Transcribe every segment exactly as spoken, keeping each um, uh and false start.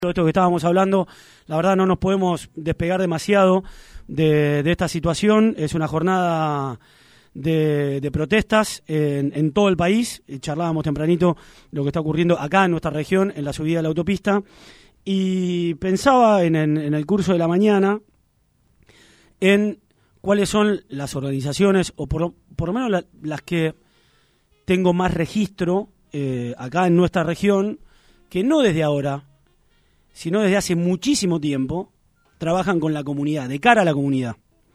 Todo esto que estábamos hablando, la verdad no nos podemos despegar demasiado de, de esta situación. Es una jornada de, de protestas en, en todo el país. Charlábamos tempranito lo que está ocurriendo acá en nuestra región, en la subida de la autopista, y pensaba en, en, en el curso de la mañana en cuáles son las organizaciones, o por, por lo menos la, las que tengo más registro eh, acá en nuestra región, que no desde ahora, sino desde hace muchísimo tiempo, trabajan con la comunidad, de cara a la comunidad.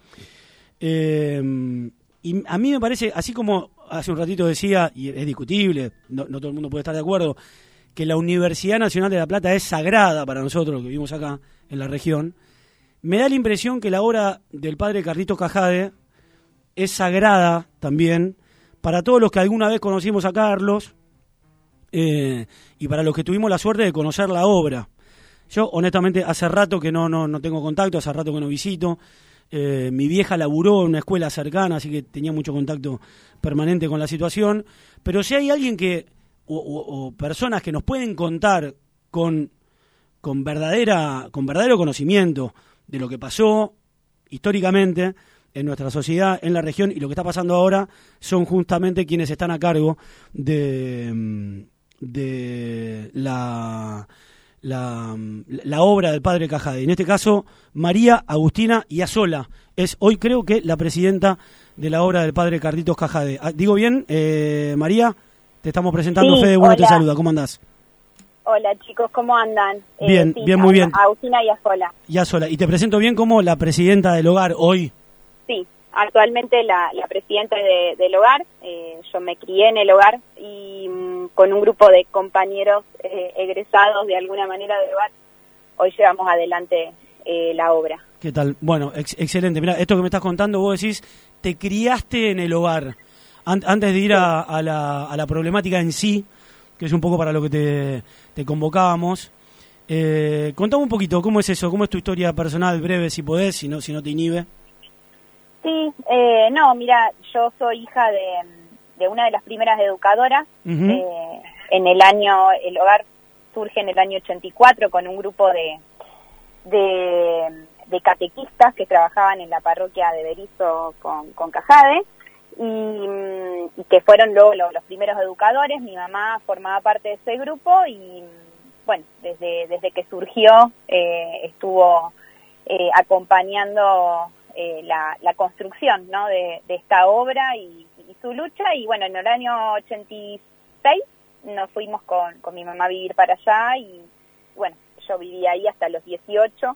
Eh, y a mí me parece, así como hace un ratito decía, y es discutible, no, no todo el mundo puede estar de acuerdo, que la Universidad Nacional de La Plata es sagrada para nosotros, que vivimos acá en la región, me da la impresión que la obra del padre Carlitos Cajade es sagrada también para todos los que alguna vez conocimos a Carlos eh, y para los que tuvimos la suerte de conocer la obra. Yo, honestamente, hace rato que no, no, no tengo contacto, hace rato que no visito. Eh, mi vieja laburó en una escuela cercana, así que tenía mucho contacto permanente con la situación. Pero si hay alguien que, o, o, o personas que nos pueden contar con, con, verdadera, con verdadero conocimiento de lo que pasó históricamente en nuestra sociedad, en la región, y lo que está pasando ahora, son justamente quienes están a cargo de, de la... La, la obra del padre Cajade. En este caso, María Agustina Iasola es hoy, creo que, la presidenta de la obra del padre Carlitos Cajade. ¿Digo bien, eh, María? Te estamos presentando, sí, Fede, bueno, hola. Te saluda. ¿Cómo andás? Hola, chicos, ¿cómo andan? Bien, eh, sí, bien, muy bien. Agustina Iasola. Iasola. Y te presento bien como la presidenta del hogar hoy. Sí, actualmente la, la presidenta de, del hogar. Eh, yo me crié en el hogar y mmm, con un grupo de compañeros eh, egresados de alguna manera del hogar, hoy llevamos adelante eh, la obra. ¿Qué tal? Bueno, ex excelente. Mira, esto que me estás contando, vos decís, te criaste en el hogar. An antes de ir sí. a, a, la, a la problemática en sí, que es un poco para lo que te, te convocábamos, eh, contame un poquito, ¿cómo es eso? ¿Cómo es tu historia personal, breve, si podés, si no, si no te inhibe? Sí, eh, no, mira, yo soy hija de, de una de las primeras educadoras. Uh-huh. eh, en el año, el hogar surge en el año ochenta y cuatro con un grupo de, de, de catequistas que trabajaban en la parroquia de Berizo con, con Cajade y, y que fueron luego los, los primeros educadores. Mi mamá formaba parte de ese grupo y, bueno, desde, desde que surgió eh, estuvo eh, acompañando Eh, la, la construcción, ¿no? de, de esta obra y, y su lucha. Y bueno, en el año ochenta y seis nos fuimos con, con mi mamá a vivir para allá y bueno, yo viví ahí hasta los dieciocho.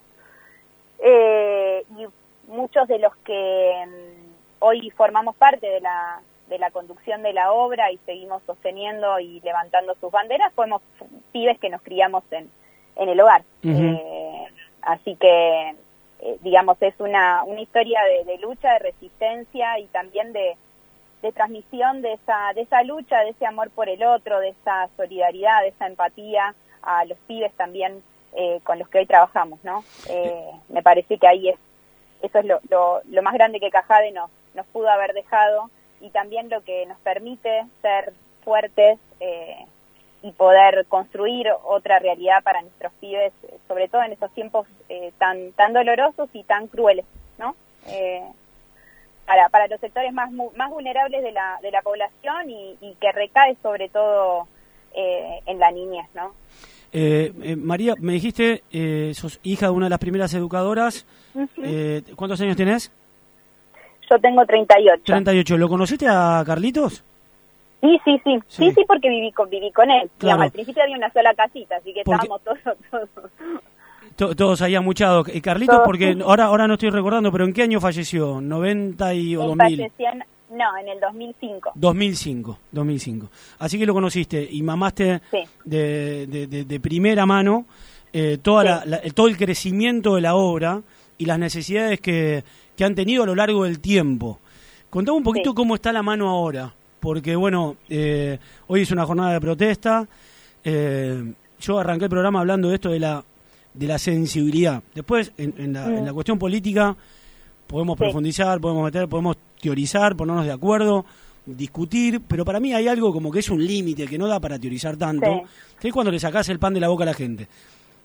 Eh, y muchos de los que um, hoy formamos parte de la, de la conducción de la obra y seguimos sosteniendo y levantando sus banderas, fuimos pibes que nos criamos en, en el hogar. Uh-huh. eh, así que Eh, digamos, es una, una historia de, de lucha, de resistencia y también de, de transmisión de esa, de esa lucha, de ese amor por el otro, de esa solidaridad, de esa empatía a los pibes también eh, con los que hoy trabajamos, ¿no? Eh, me parece que ahí es, eso es lo, lo, lo más grande que Cajade nos, nos pudo haber dejado y también lo que nos permite ser fuertes eh, y poder construir otra realidad para nuestros pibes, sobre todo en esos tiempos eh, tan tan dolorosos y tan crueles, ¿no? Eh, para para los sectores más más vulnerables de la de la población y, y que recae sobre todo eh, en la niñez, ¿no? Eh, eh, María, me dijiste, eh, sos hija de una de las primeras educadoras. Uh-huh. eh, ¿Cuántos años tenés? Yo tengo treinta y ocho. treinta y ocho. ¿Lo conociste a Carlitos? Sí, sí, sí, sí, sí, sí, porque viví con, viví con él. Claro. Digamos, al principio había una sola casita, así que porque... estábamos todos, todos. To, todos ahí amuchados. Eh, Carlitos, todos. Porque ahora ahora no estoy recordando, pero ¿en qué año falleció? ¿noventa y, o él dos mil? Falleció en, no, en el dos mil cinco. dos mil cinco, dos mil cinco. Así que lo conociste y mamaste sí. de, de, de, de primera mano eh, toda sí. la, la, todo el crecimiento de la obra y las necesidades que, que han tenido a lo largo del tiempo. Contame un poquito sí. cómo está la mano ahora. Porque, bueno, eh, hoy es una jornada de protesta. Eh, yo arranqué el programa hablando de esto de la de la sensibilidad. Después, en, en, la, mm. en la cuestión política, podemos sí. profundizar, podemos meter, podemos teorizar, ponernos de acuerdo, discutir, pero para mí hay algo como que es un límite que no da para teorizar tanto, sí. que es cuando le sacás el pan de la boca a la gente.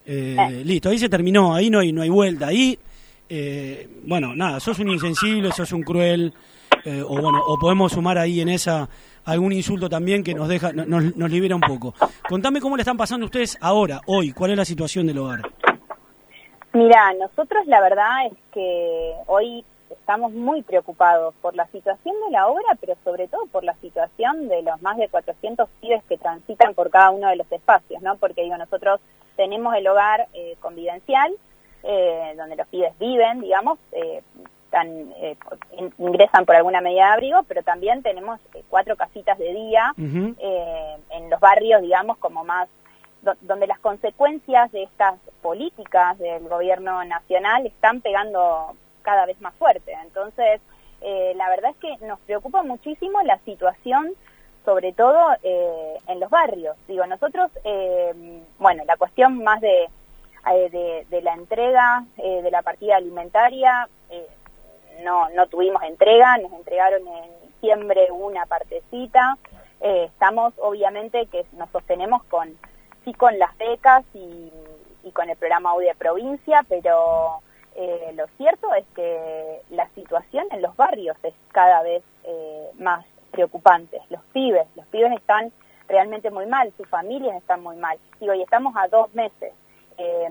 Eh, eh. Listo, ahí se terminó, ahí no hay, no hay vuelta, ahí, eh, bueno, nada, sos un insensible, sos un cruel, eh, o bueno, o podemos sumar ahí en esa algún insulto también que nos deja, nos, nos libera un poco. Contame cómo le están pasando ustedes ahora, hoy, cuál es la situación del hogar. Mira, nosotros la verdad es que hoy estamos muy preocupados por la situación de la obra, pero sobre todo por la situación de los más de cuatrocientos pibes que transitan por cada uno de los espacios, ¿no? Porque digo, nosotros tenemos el hogar eh, convivencial, eh, donde los pibes viven, digamos, eh, están, eh, ingresan por alguna medida de abrigo, pero también tenemos eh, cuatro casitas de día uh-huh. eh, en los barrios, digamos, como más, do, donde las consecuencias de estas políticas del gobierno nacional están pegando cada vez más fuerte. Entonces, eh, la verdad es que nos preocupa muchísimo la situación, sobre todo eh, en los barrios. Digo, nosotros, eh, bueno, la cuestión más de, eh, de, de la entrega eh, de la partida alimentaria, eh, no, no tuvimos entrega, nos entregaron en diciembre una partecita. Eh, estamos, obviamente, que nos sostenemos con, sí, con las becas y, y con el programa U D I de provincia, pero Eh, lo cierto es que la situación en los barrios es cada vez eh, más preocupante. Los pibes, los pibes están realmente muy mal, sus familias están muy mal. Digo, y estamos a dos meses. Eh,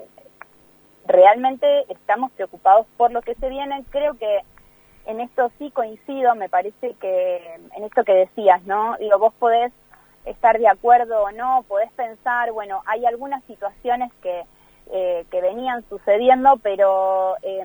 realmente estamos preocupados por lo que se viene. Creo que en esto sí coincido, me parece que en esto que decías, ¿no? Digo, vos podés estar de acuerdo o no, podés pensar, bueno, hay algunas situaciones que Eh, que venían sucediendo, pero eh,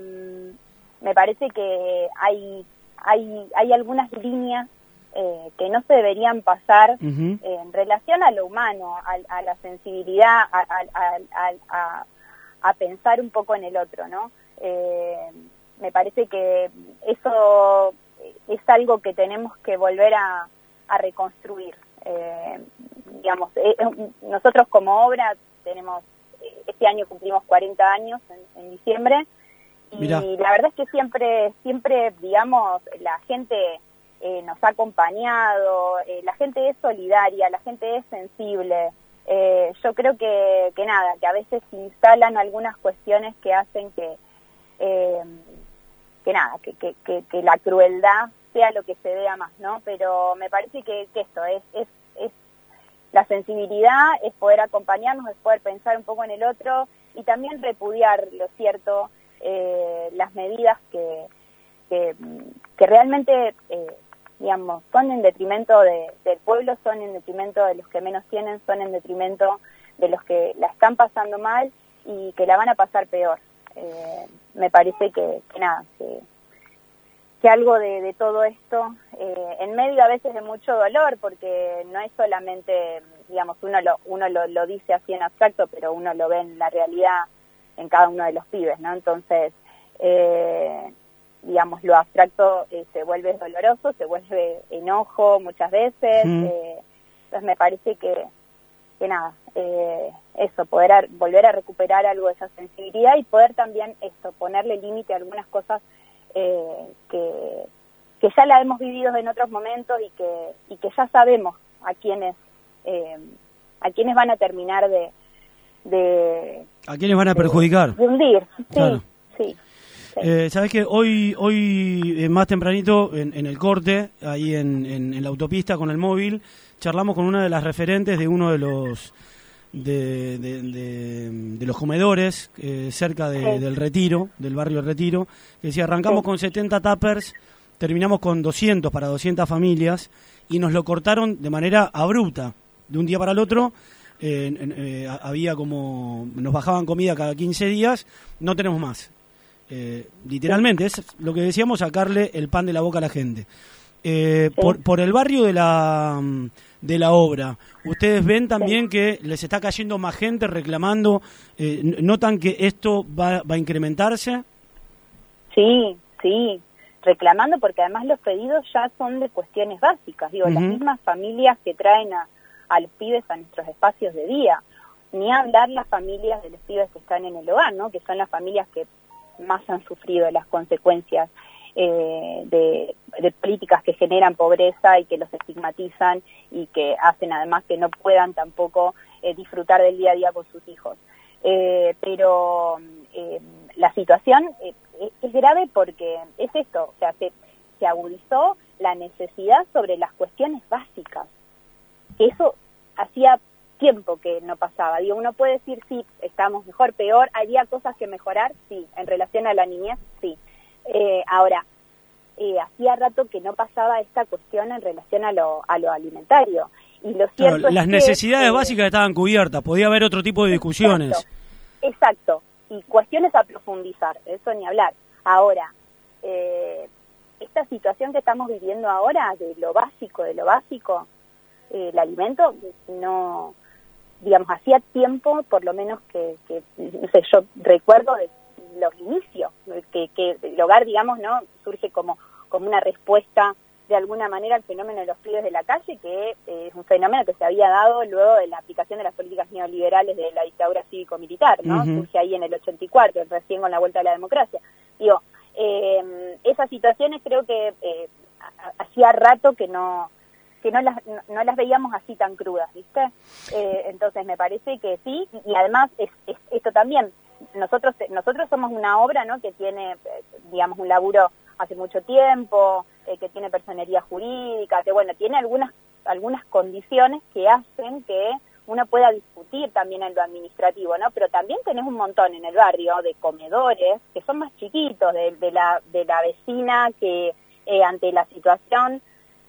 me parece que hay hay hay algunas líneas eh, que no se deberían pasar uh-huh. eh, en relación a lo humano, a, a la sensibilidad, a, a, a, a, a pensar un poco en el otro, ¿no? Eh, me parece que eso es algo que tenemos que volver a, a reconstruir. Eh, digamos, eh, nosotros como obra tenemos este año cumplimos cuarenta años en, en diciembre y Mirá. La verdad es que siempre, siempre digamos, la gente eh, nos ha acompañado, eh, la gente es solidaria, la gente es sensible. Eh, yo creo que, que nada, que a veces se instalan algunas cuestiones que hacen que, eh, que nada, que, que, que, que la crueldad sea lo que se vea más, ¿no? Pero me parece que, que esto es, es, es la sensibilidad, es poder acompañarnos, es poder pensar un poco en el otro y también repudiar, lo cierto, eh, las medidas que, que, que realmente, eh, digamos, son en detrimento de, del pueblo, son en detrimento de los que menos tienen, son en detrimento de los que la están pasando mal y que la van a pasar peor. Eh, me parece que, que nada, que, que algo de, de todo esto, eh, en medio a veces de mucho dolor, porque no es solamente, digamos, uno lo uno lo, lo dice así en abstracto, pero uno lo ve en la realidad en cada uno de los pibes, ¿no? Entonces, eh, digamos, lo abstracto eh, se vuelve doloroso, se vuelve enojo muchas veces, mm. eh, entonces me parece que, que nada, eh, eso, poder a, volver a recuperar algo de esa sensibilidad y poder también esto, ponerle límite a algunas cosas Eh, que, que ya la hemos vivido en otros momentos y que y que ya sabemos a quiénes eh, a quiénes van a terminar de, de a quiénes van a perjudicar, de, de hundir, sí, claro. sí, sí. Eh, sabes que hoy hoy eh, más tempranito en, en el corte ahí en, en, en la autopista con el móvil charlamos con una de las referentes de uno de los De, de, de, de los comedores eh, cerca de, sí. del Retiro, del barrio Retiro, que decía, arrancamos sí. con setenta tuppers, terminamos con doscientos para doscientas familias y nos lo cortaron de manera abrupta, de un día para el otro. eh, eh, había como, nos bajaban comida cada quince días, no tenemos más. Eh, literalmente, es lo que decíamos, sacarle el pan de la boca a la gente. Eh, sí. por, por el barrio de la de la obra, ¿ustedes ven también sí. que les está cayendo más gente reclamando? Eh, ¿Notan que esto va, va a incrementarse? Sí, sí, reclamando, porque además los pedidos ya son de cuestiones básicas, digo, uh-huh. las mismas familias que traen a, a los pibes a nuestros espacios de día, ni hablar las familias de los pibes que están en el hogar, ¿no? Que son las familias que más han sufrido las consecuencias Eh, de, de políticas que generan pobreza y que los estigmatizan y que hacen además que no puedan tampoco eh, disfrutar del día a día con sus hijos. eh, pero eh, la situación eh, es grave porque es esto, o sea, se, se agudizó la necesidad sobre las cuestiones básicas, que eso hacía tiempo que no pasaba. Digo, uno puede decir, sí, estamos mejor, peor, había cosas que mejorar, sí, en relación a la niñez, sí. Eh, ahora, eh, hacía rato que no pasaba esta cuestión en relación a lo, a lo alimentario. Y lo cierto claro, es las que, necesidades eh, básicas estaban cubiertas, podía haber otro tipo de discusiones. Exacto, exacto. Y cuestiones a profundizar, eso ni hablar. Ahora, eh, esta situación que estamos viviendo ahora, de lo básico, de lo básico, eh, el alimento, no, digamos, hacía tiempo, por lo menos que, que no sé, yo recuerdo de los inicios, que, que el hogar, digamos, no surge como, como una respuesta de alguna manera al fenómeno de los pibes de la calle, que eh, es un fenómeno que se había dado luego de la aplicación de las políticas neoliberales de la dictadura cívico-militar, ¿no? Uh-huh. Surge ahí en el ochenta y cuatro, recién con la vuelta a la democracia. Digo, eh, esas situaciones creo que eh, hacía rato que no que no las no, no las veíamos así tan crudas, ¿viste? Eh, entonces me parece que sí, y además es, es, esto también, nosotros nosotros somos una obra, ¿no?, que tiene, digamos, un laburo hace mucho tiempo, eh, que tiene personería jurídica, que bueno, tiene algunas algunas condiciones que hacen que uno pueda discutir también en lo administrativo, ¿no? Pero también tenés un montón en el barrio de comedores que son más chiquitos, de, de la de la vecina que eh, ante la situación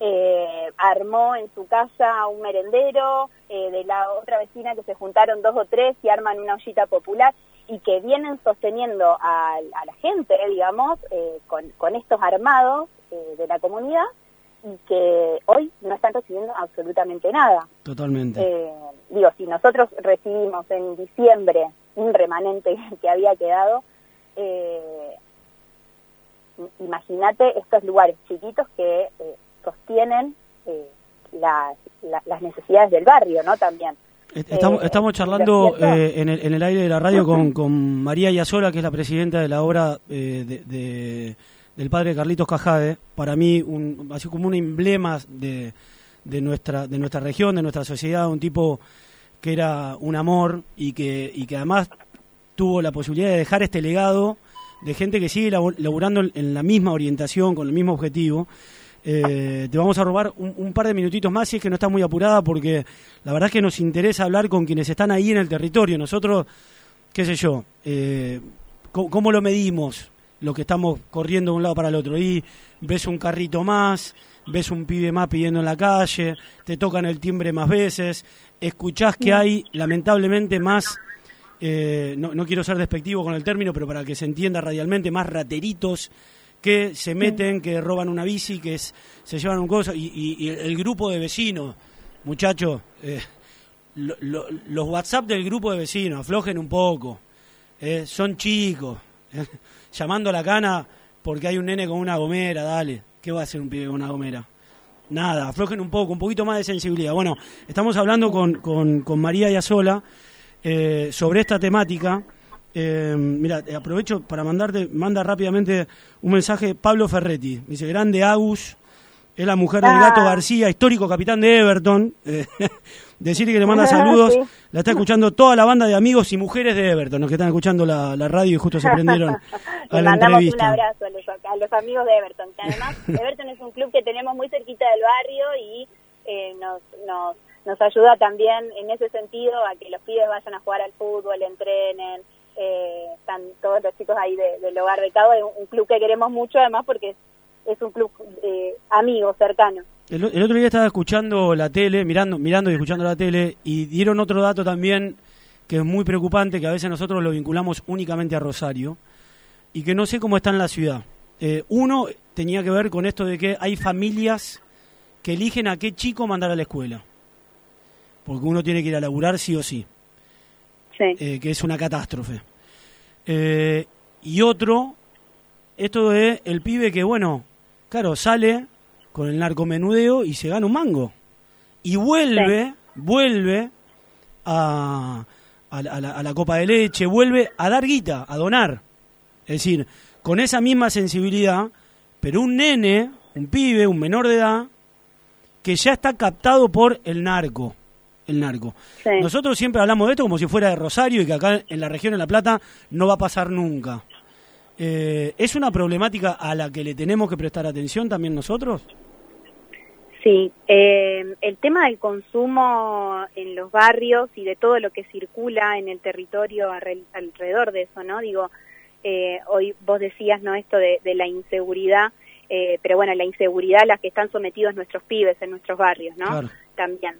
eh, armó en su casa un merendero, eh, de la otra vecina que se juntaron dos o tres y arman una ollita popular, y que vienen sosteniendo a, a la gente, eh, digamos, eh, con, con estos armados eh, de la comunidad, y que hoy no están recibiendo absolutamente nada. Totalmente. Eh, digo, si nosotros recibimos en diciembre un remanente que había quedado, eh, imagínate estos lugares chiquitos que eh, sostienen eh, la, la, las necesidades del barrio, ¿no? También. Estamos, estamos charlando eh, en, el, en el aire de la radio con, con María Yasola, que es la presidenta de la obra eh, de, de, del padre Carlitos Cajade. Para mí, un, así como un emblema de, de, nuestra, de nuestra región, de nuestra sociedad, un tipo que era un amor y que, y que además tuvo la posibilidad de dejar este legado de gente que sigue laburando en la misma orientación, con el mismo objetivo. Eh, te vamos a robar un, un par de minutitos más si es que no estás muy apurada, porque la verdad es que nos interesa hablar con quienes están ahí en el territorio. Nosotros, qué sé yo, eh, ¿cómo, cómo lo medimos? Lo que estamos corriendo de un lado para el otro. Y ves un carrito más, ves un pibe más pidiendo en la calle, te tocan el timbre más veces, escuchás que hay lamentablemente más, eh, no, no quiero ser despectivo con el término, pero para que se entienda radialmente, más rateritos que se meten, que roban una bici, que es, se llevan un coso, y, y, y el grupo de vecinos, muchachos, eh, lo, lo, los WhatsApp del grupo de vecinos, aflojen un poco, eh, son chicos, eh, llamando a la cana porque hay un nene con una gomera, dale, ¿qué va a hacer un pibe con una gomera? Nada, aflojen un poco, un poquito más de sensibilidad. Bueno, estamos hablando con, con, con María Yasola eh, sobre esta temática. Eh, mira, aprovecho para mandarte, manda rápidamente un mensaje Pablo Ferretti, dice, grande Agus, es la mujer del Gato García, histórico capitán de Everton, eh, decirle que le manda saludos, sí. La está escuchando toda la banda de amigos y mujeres de Everton, los que están escuchando la, la radio y justo se prendieron a la mandamos entrevista. Un abrazo a los, a los amigos de Everton, que además Everton es un club que tenemos muy cerquita del barrio y eh, nos, nos, nos ayuda también en ese sentido a que los pibes vayan a jugar al fútbol, entrenen. Eh, están todos los chicos ahí de, del hogar becado, es un, un club que queremos mucho además porque es, es un club eh, amigo, cercano. El, el otro día estaba escuchando la tele, mirando mirando y escuchando la tele, y dieron otro dato también que es muy preocupante, que a veces nosotros lo vinculamos únicamente a Rosario y que no sé cómo está en la ciudad. Eh, uno tenía que ver con esto de que hay familias que eligen a qué chico mandar a la escuela, porque uno tiene que ir a laburar sí o sí. Sí. Eh, que es una catástrofe. Eh, y otro, esto de el pibe que, bueno, claro, sale con el narcomenudeo y se gana un mango. Y vuelve, sí. vuelve a, a, la, a, la, a la copa de leche, vuelve a dar guita, a donar. Es decir, con esa misma sensibilidad, pero un nene, un pibe, un menor de edad, que ya está captado por el narco. el narco. Sí. Nosotros siempre hablamos de esto como si fuera de Rosario y que acá en la región de La Plata no va a pasar nunca. Eh, ¿Es una problemática a la que le tenemos que prestar atención también nosotros? Sí, eh, el tema del consumo en los barrios y de todo lo que circula en el territorio alrededor de eso, ¿no? Digo, eh, hoy vos decías, ¿no? Esto de, de la inseguridad, eh, pero bueno, la inseguridad a la que están sometidos nuestros pibes en nuestros barrios, ¿no? Claro. También,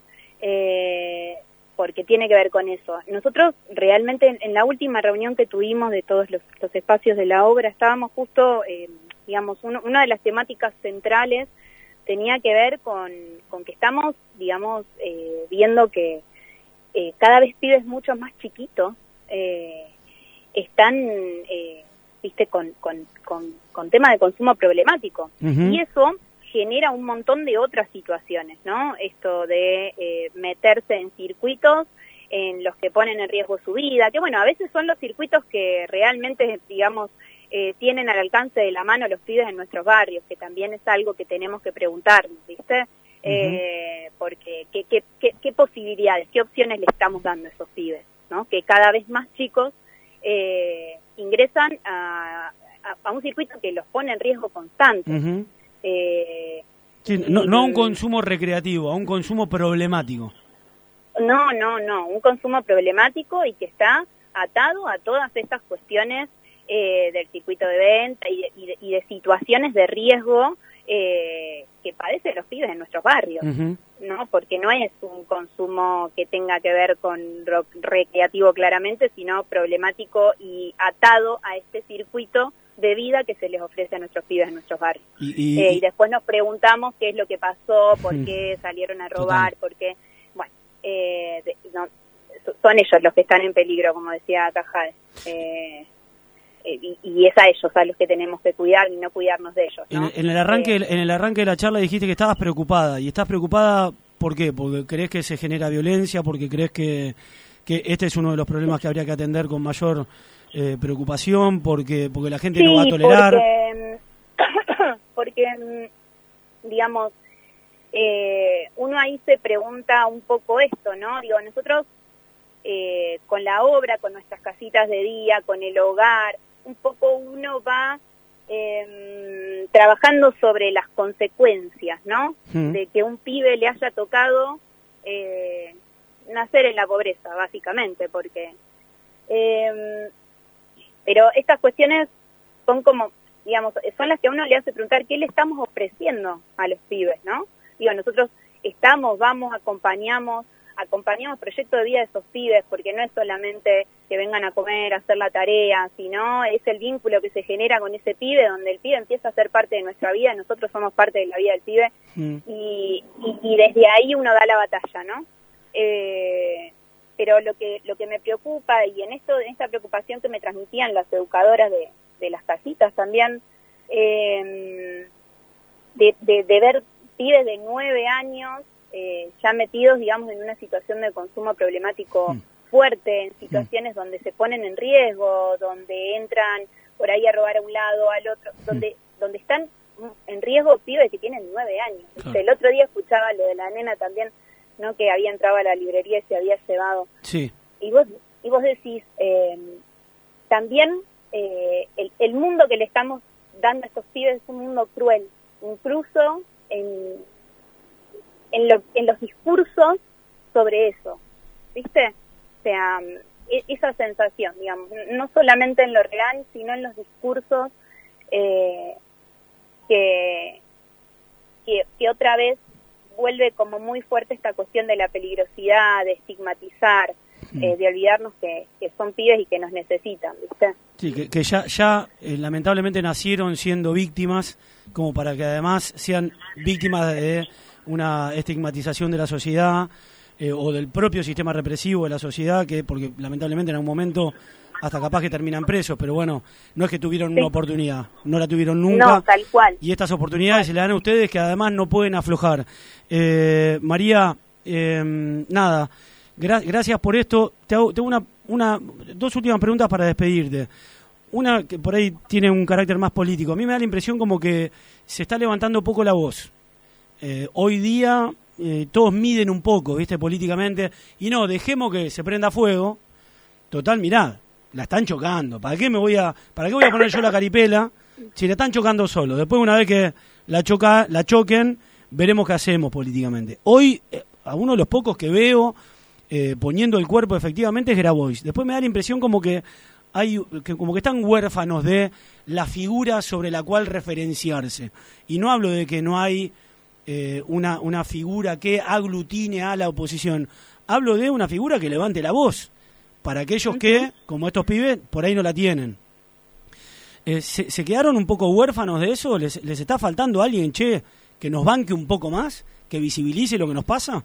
eh, porque tiene que ver con eso. Nosotros realmente en, en la última reunión que tuvimos de todos los, los espacios de la obra, estábamos justo, eh, digamos, uno, una de las temáticas centrales tenía que ver con, con que estamos, digamos, eh, viendo que eh, cada vez pibes mucho más chiquitos eh, están, eh, viste, con, con, con, con tema de consumo problemático. Uh-huh. Y eso genera un montón de otras situaciones, ¿no? Esto de eh, meterse en circuitos en los que ponen en riesgo su vida, que bueno, a veces son los circuitos que realmente, digamos, Eh, tienen al alcance de la mano los pibes en nuestros barrios, que también es algo que tenemos que preguntarnos, ¿viste? Uh-huh. Eh, porque ¿qué, qué, qué, qué posibilidades, qué opciones le estamos dando a esos pibes, ¿no? Que cada vez más chicos eh, ingresan a, a, a un circuito que los pone en riesgo constante. Uh-huh. eh, sí, no, no a un consumo recreativo, a un consumo problemático. No, no, no, un consumo problemático y que está atado a todas estas cuestiones Eh, del circuito de venta y de, y de, y de situaciones de riesgo eh, que padecen los pibes en nuestros barrios, uh-huh. ¿no? Porque no es un consumo que tenga que ver con rock recreativo claramente, sino problemático y atado a este circuito de vida que se les ofrece a nuestros pibes en nuestros barrios. Y, y, eh, y después nos preguntamos qué es lo que pasó, por uh-huh. qué salieron a robar, Total. por qué... Bueno, eh, de, no, son ellos los que están en peligro, como decía Cajal. Eh, Y, y es a ellos a los que tenemos que cuidar y no cuidarnos de ellos, ¿no? En, en el arranque eh, en el arranque de la charla dijiste que estabas preocupada. ¿Y estás preocupada por qué? ¿Porque crees que se genera violencia? ¿Porque crees que, que este es uno de los problemas que habría que atender con mayor eh, preocupación? ¿Porque porque la gente sí, no va a tolerar? Porque, porque digamos, eh, uno ahí se pregunta un poco esto, ¿no? Digo, nosotros eh, con la obra, con nuestras casitas de día, con el hogar, un poco uno va eh, trabajando sobre las consecuencias, ¿no? Mm. De que un pibe le haya tocado eh, nacer en la pobreza, básicamente, porque... Eh, pero estas cuestiones son como, digamos, son las que a uno le hace preguntar qué le estamos ofreciendo a los pibes, ¿no? Digo, nosotros estamos, vamos, acompañamos, acompañamos proyectos de vida de esos pibes, porque no es solamente que vengan a comer, a hacer la tarea, sino es el vínculo que se genera con ese pibe, donde el pibe empieza a ser parte de nuestra vida, nosotros somos parte de la vida del pibe, mm. y, y, y desde ahí uno da la batalla, ¿no? Eh, pero lo que lo que me preocupa, y en esto en esta preocupación que me transmitían las educadoras de, de las casitas también, eh, de, de, de ver pibes de nueve años eh, ya metidos, digamos, en una situación de consumo problemático mm. fuerte, en situaciones mm. donde se ponen en riesgo, donde entran por ahí a robar a un lado, al otro, donde mm. donde están en riesgo pibes que tienen nueve años. Claro. El otro día escuchaba lo de la nena también, ¿no? Que había entrado a la librería y se había cebado. Sí. Y vos, y vos decís, eh, también eh, el, el mundo que le estamos dando a estos pibes es un mundo cruel, incluso en, en, lo, en los discursos sobre eso, ¿viste? O sea, esa sensación, digamos, no solamente en lo real, sino en los discursos eh, que, que, que otra vez vuelve como muy fuerte esta cuestión de la peligrosidad, de estigmatizar, mm. eh, de olvidarnos que, que son pibes y que nos necesitan, ¿viste? Sí, que, que ya, ya eh, lamentablemente nacieron siendo víctimas, como para que además sean víctimas de una estigmatización de la sociedad eh, o del propio sistema represivo de la sociedad, que porque lamentablemente en algún momento hasta capaz que terminan presos, pero bueno, no es que tuvieron sí. una oportunidad, no la tuvieron nunca. No, tal cual. Y estas oportunidades se le dan a ustedes, que además no pueden aflojar. Eh, María, eh, nada, gra- gracias por esto. Te hago, tengo una, una, dos últimas preguntas para despedirte. Una que por ahí tiene un carácter más político. A mí me da la impresión como que se está levantando poco la voz. Eh, hoy día eh, todos miden un poco, ¿viste? Políticamente, y no, dejemos que se prenda fuego. Total, mirá, la están chocando. ¿Para qué me voy a, para qué voy a poner yo la caripela si la están chocando solo? Después, una vez que la choca, la choquen, veremos qué hacemos políticamente. Hoy, eh, a uno de los pocos que veo eh, poniendo el cuerpo efectivamente es Grabois. Después me da la impresión como que hay, que como que están huérfanos de la figura sobre la cual referenciarse. Y no hablo de que no hay eh, una, una figura que aglutine a la oposición. Hablo de una figura que levante la voz para aquellos que, como estos pibes, por ahí no la tienen. Eh, ¿se, ¿Se quedaron un poco huérfanos de eso? ¿Les, les está faltando alguien, che, que nos banque un poco más, que visibilice lo que nos pasa?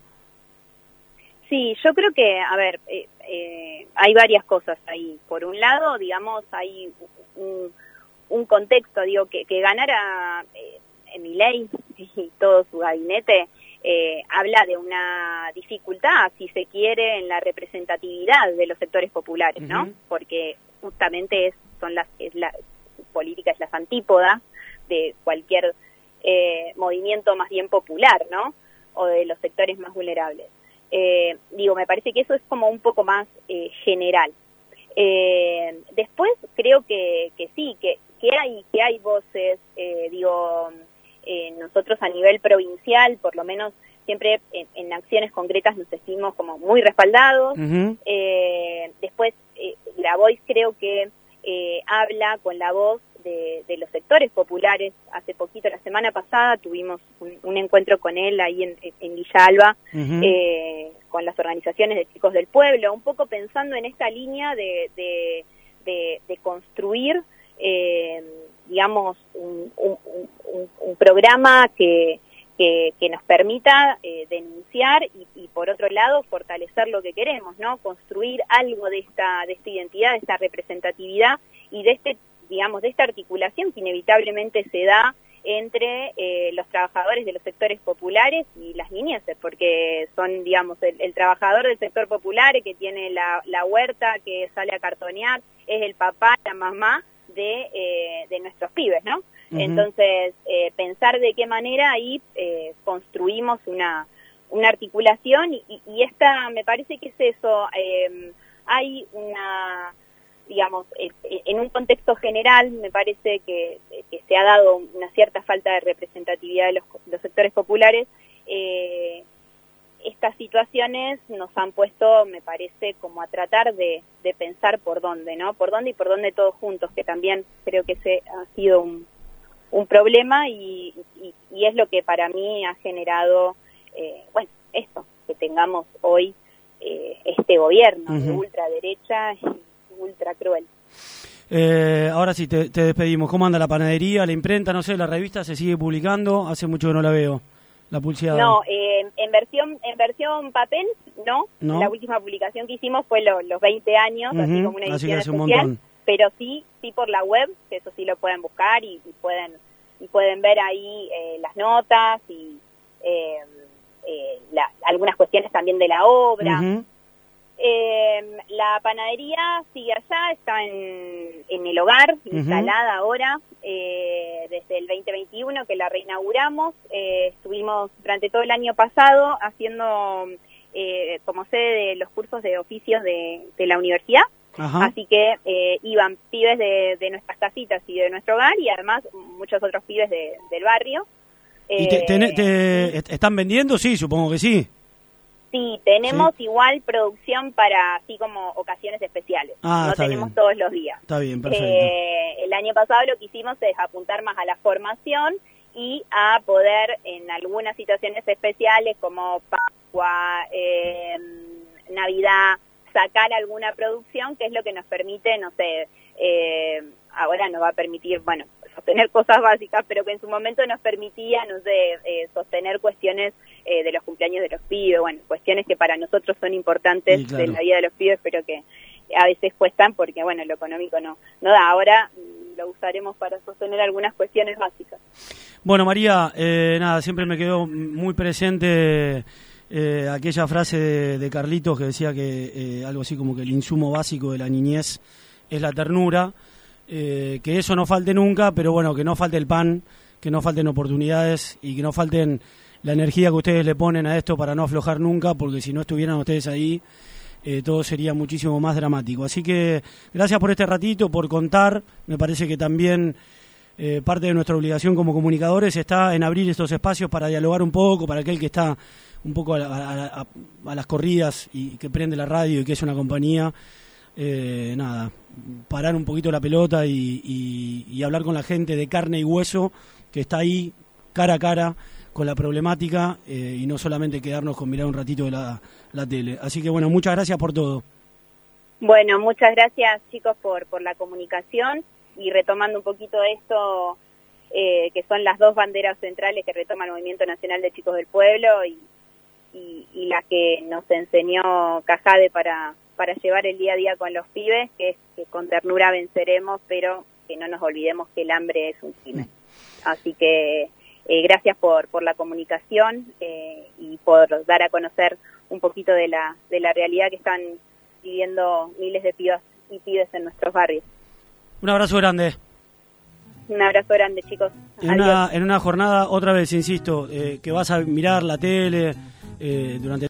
Sí, yo creo que, a ver, eh, eh, hay varias cosas ahí. Por un lado, digamos, hay un, un contexto, digo, que, que ganara eh, Milei y todo su gabinete eh, habla de una dificultad, si se quiere, en la representatividad de los sectores populares, ¿no? Uh-huh. Porque justamente es, son las, es la su política es las antípodas de cualquier eh, movimiento más bien popular, ¿no? O de los sectores más vulnerables. Eh, digo, me parece que eso es como un poco más eh, general. Eh, después creo que, que sí, que, que hay que hay voces, eh, digo, eh, nosotros a nivel provincial, por lo menos siempre en, en acciones concretas nos sentimos como muy respaldados. Uh-huh. Eh, después, eh, Grabois creo que eh, habla con la voz de, de los sectores populares. Hace poquito, la semana pasada, tuvimos un, un encuentro con él ahí en, en Villa Alba, uh-huh. eh, con las organizaciones de chicos del pueblo, un poco pensando en esta línea de, de, de, de construir, eh, digamos, un, un, un, un programa que, que, que nos permita eh, denunciar y, y, por otro lado, fortalecer lo que queremos, ¿no? Construir algo de esta, de esta identidad, de esta representatividad y de este, digamos, de esta articulación que inevitablemente se da entre eh, los trabajadores de los sectores populares y las niñeces, porque son, digamos, el, el trabajador del sector popular que tiene la, la huerta, que sale a cartonear, es el papá, la mamá de, eh, de nuestros pibes, ¿no? Uh-huh. Entonces, eh, pensar de qué manera ahí eh, construimos una, una articulación y, y esta, me parece que es eso, eh, hay una... digamos, en un contexto general me parece que, que se ha dado una cierta falta de representatividad de los, los sectores populares. Eh, estas situaciones nos han puesto, me parece, como a tratar de, de pensar por dónde, ¿no? Por dónde y por dónde todos juntos, que también creo que ese ha sido un, un problema y, y, y es lo que para mí ha generado, eh, bueno, esto, que tengamos hoy eh, este gobierno uh-huh. de ultraderecha y ultra cruel. Eh, ahora sí, te, te despedimos. ¿Cómo anda la panadería, la imprenta, no sé, la revista se sigue publicando? Hace mucho que no la veo, la pulseada. No, eh, en versión en versión papel, no. no. La última publicación que hicimos fue lo, los veinte años, uh-huh. así como una edición especial. Pero sí, sí por la web, que eso sí lo pueden buscar y, y pueden y pueden ver ahí eh, las notas y eh, eh, la, algunas cuestiones también de la obra. Uh-huh. Eh, la panadería sigue allá, está en, en el hogar, uh-huh. instalada ahora, eh, desde el veinte veintiuno que la reinauguramos. Eh, estuvimos durante todo el año pasado haciendo eh, como sede de los cursos de oficios de, de la universidad. Uh-huh. Así que eh, iban pibes de, de nuestras casitas y de nuestro hogar y además muchos otros pibes de, del barrio. ¿Y eh, te, te, te, están vendiendo? Sí, supongo que sí. Sí, tenemos sí. igual producción para así como ocasiones especiales. Ah, no tenemos bien. Todos los días. Está bien, perfecto. Eh, el año pasado lo que hicimos es apuntar más a la formación y a poder en algunas situaciones especiales como Pascua, eh, Navidad, sacar alguna producción que es lo que nos permite, no sé, eh, ahora nos va a permitir, bueno, sostener cosas básicas, pero que en su momento nos permitía, no sé, eh, sostener cuestiones eh, de los cumpleaños de los pibes, bueno, cuestiones que para nosotros son importantes sí, claro. en la vida de los pibes, pero que a veces cuestan porque, bueno, lo económico no, no da. Ahora lo usaremos para sostener algunas cuestiones básicas. Bueno, María, eh, nada, siempre me quedó muy presente eh, aquella frase de, de Carlitos que decía que eh, algo así como que el insumo básico de la niñez es la ternura. Eh, que eso no falte nunca, pero bueno, que no falte el pan, que no falten oportunidades y que no falten la energía que ustedes le ponen a esto para no aflojar nunca, porque si no estuvieran ustedes ahí, eh, todo sería muchísimo más dramático. Así que gracias por este ratito, por contar. Me parece que también eh, parte de nuestra obligación como comunicadores está en abrir estos espacios para dialogar un poco, para aquel que está un poco a, a, a, a las corridas y que prende la radio y que es una compañía. Eh, nada, parar un poquito la pelota y, y, y hablar con la gente de carne y hueso que está ahí cara a cara con la problemática, eh, y no solamente quedarnos con mirar un ratito de la, la tele. Así que bueno, muchas gracias por todo. Bueno, muchas gracias chicos por, por la comunicación, y retomando un poquito esto, eh, que son las dos banderas centrales que retoma el Movimiento Nacional de Chicos del Pueblo y, y, y la que nos enseñó Cajade para para llevar el día a día con los pibes, que es que con ternura venceremos, pero que no nos olvidemos que el hambre es un crimen. Así que eh, gracias por, por la comunicación eh, y por dar a conocer un poquito de la, de la realidad que están viviendo miles de pibas y pibes en nuestros barrios. Un abrazo grande. Un abrazo grande, chicos. En una, en una jornada, otra vez, insisto, eh, que vas a mirar la tele eh, durante